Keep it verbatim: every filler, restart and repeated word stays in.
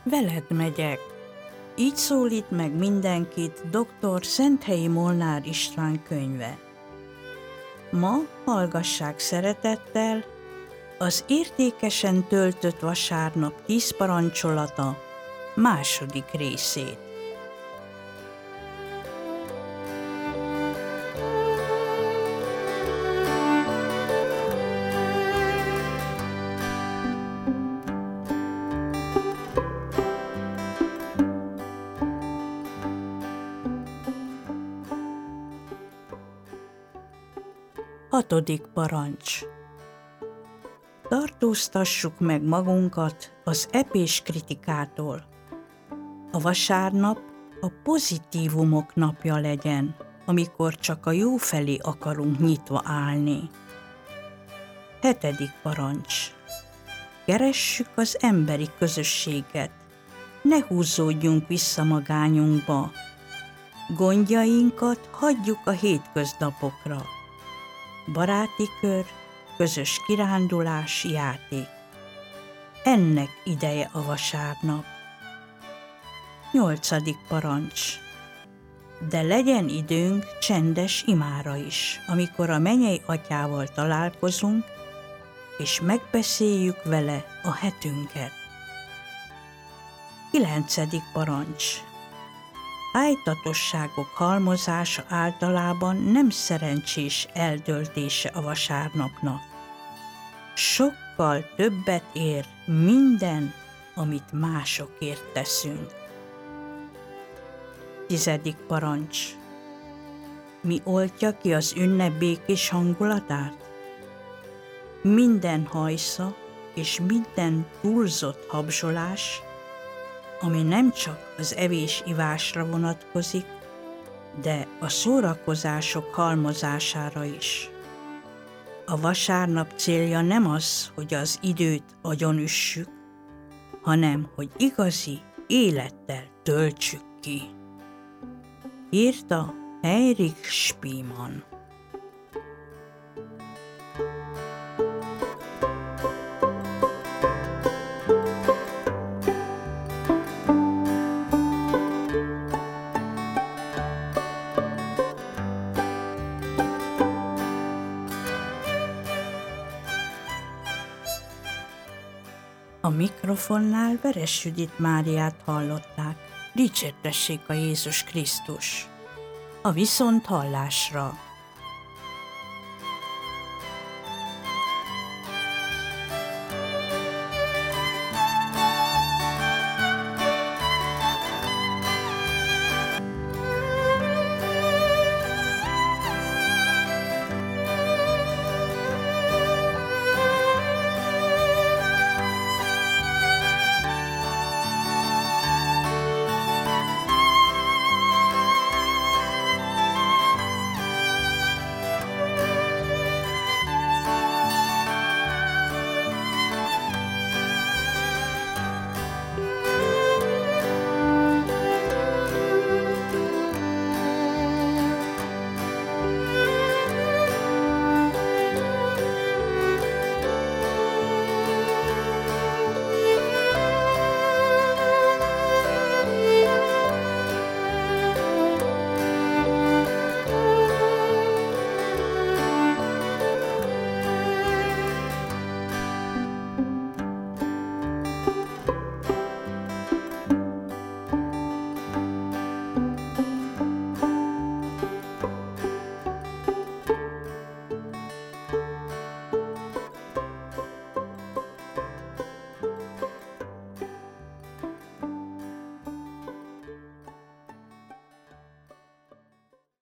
Veled megyek. Így szólít meg mindenkit doktor Szenthelyi Molnár István könyve. Ma hallgassák szeretettel az Értékesen töltött vasárnap tíz parancsolata második részét. Hatodik parancs. Tartóztassuk meg magunkat az epés kritikától. A vasárnap a pozitívumok napja legyen, amikor csak a jó felé akarunk nyitva állni. Hetedik parancs. Keressük az emberi közösséget, ne húzódjunk vissza magányunkba. Gondjainkat hagyjuk a hétköznapokra. Baráti kör, közös kirándulás, játék. Ennek ideje a vasárnap. Nyolcadik parancs. De legyen időnk csendes imára is, amikor a mennyei atyával találkozunk, és megbeszéljük vele a hetünket. Kilencedik parancs. Ájtatosságok halmozása általában nem szerencsés eldöltése a vasárnapnak. Sokkal többet ér minden, amit másokért teszünk. Tizedik parancs. Mi oltja ki az ünnep békés hangulatát? Minden hajsza és minden túlzott habzsolás, ami nem csak az evés-ivásra vonatkozik, de a szórakozások halmozására is. A vasárnap célja nem az, hogy az időt agyonüssük, hanem hogy igazi élettel töltsük ki. Írta Heinrich Schliemann. A mikrofonnál Veres Judit Máriát hallották. Dicsértessék a Jézus Krisztus! A viszonthallásra!